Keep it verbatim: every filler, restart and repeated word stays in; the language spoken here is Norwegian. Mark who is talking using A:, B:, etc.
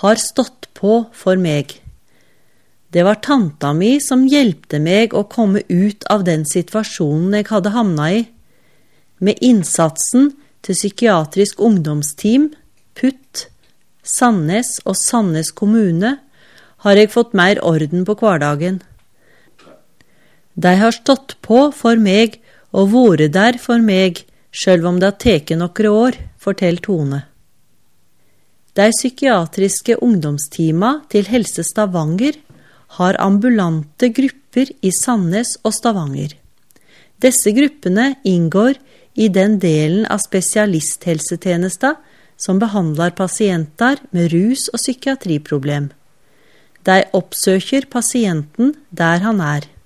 A: har stått på for meg. Det var tanta mi som hjelpte meg å komme ut av den situasjonen jeg hadde havnet i. Med innsatsen til psykiatrisk ungdomsteam, P U T, Sandnes og Sandnes kommune har jeg fått mer orden på hverdagen. De har stått på for meg og vært der for meg, selv om det har teket noen år, forteller Tone. De psykiatriske ungdomsteama til Helse Stavanger har ambulante grupper i Sandnes og Stavanger. Disse gruppene inngår i den delen av spesialisthelsetjenesta som behandler pasienter med rus- og psykiatriproblem. De oppsøker pasienten der han er.